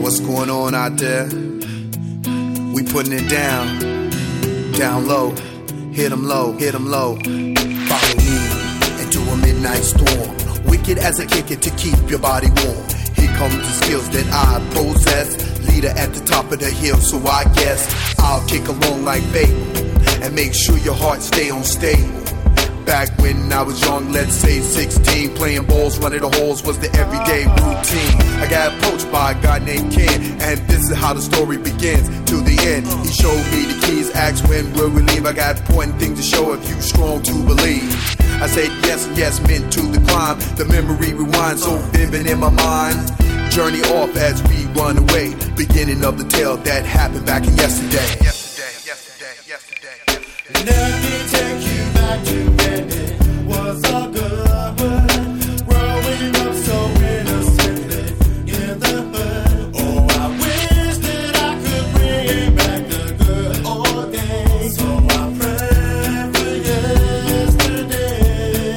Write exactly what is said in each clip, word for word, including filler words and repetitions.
What's going on out there? We putting it down, down low, hit 'em low, hit 'em low. Follow me into a midnight storm, wicked as a kick it to keep your body warm. Here comes the skills that I possess, leader at the top of the hill, so I guess I'll kick along like Fable and make sure your heart stay on stable. Back when I was young, let's say sixteen, playing balls, running the halls was the everyday routine. I got approached by a guy named Ken, and this is how the story begins. To the end, he showed me the keys, asked when will we leave. I got important things to show if you strong to believe. I said yes, yes, meant to the climb. The memory rewinds so vivid in my mind. Journey off as we run away, beginning of the tale that happened back in yesterday. Yesterday, yesterday, yesterday, yesterday. Let me take you back to when it was all good. Growing up so innocently in the hood. Oh, I wish that I could bring back the good old days. So I pray for yesterday.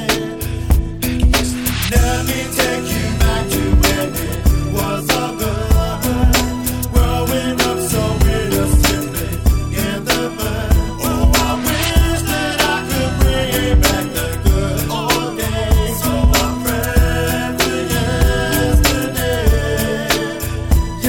Let me take you back to when it was all good. Growing up so innocently in the hood. Oh, I wish that I could bring back the good old days. So I pray for yesterday,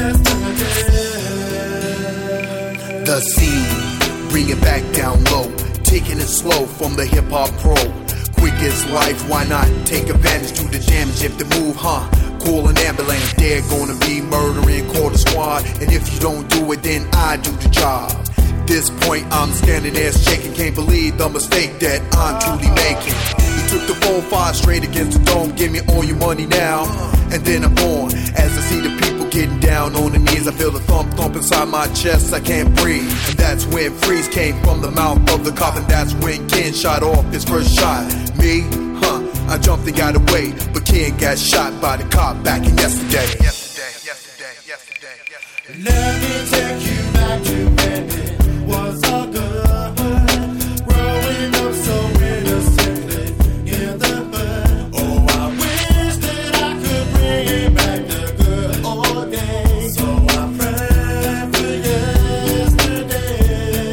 yesterday. The scene, bring it back down low, taking it slow from the hip hop pro. Quickest life, why not take advantage to the damage if the move, huh? Call an ambulance, they're gonna be murdering, call the squad, and if you don't do it, then I do the job. This point, I'm standing there shaking, can't believe the mistake that I'm truly making. He took the four five straight against the dome, give me all your money now, and then I'm on. As I see the people getting down on the knees, I feel the thump thump inside my chest, I can't breathe. And that's when Freeze came from the mouth of the cop, and that's when Ken shot off his first shot. Me, huh, I jumped and got away, but Ken got shot by the cop back in yesterday. Yesterday, yesterday, yesterday, yesterday. Let me take you back to when it was all good. Growing up so innocently in the hood. Oh, I wish that I could bring back the good old days. So I pray for yesterday.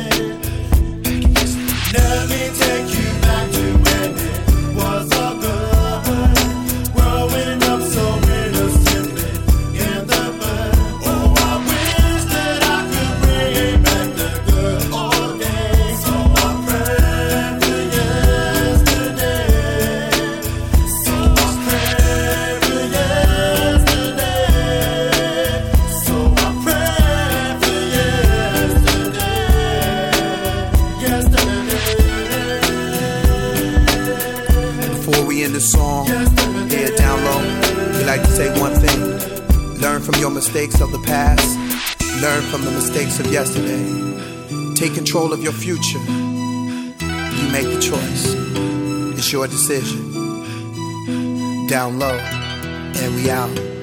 Let me take you back to when it was all good. Growing up so innocently in the hood. Oh, I wish that I could bring back the good old days. So I pray for yesterday. So I pray for yesterday. So I pray for yesterday. Yesterday. Before we end the song, here down low, we like to say one thing. Learn from your mistakes of the past. Learn from the mistakes of yesterday. Take control of your future. You make the choice. It's your decision. Down low, and we out.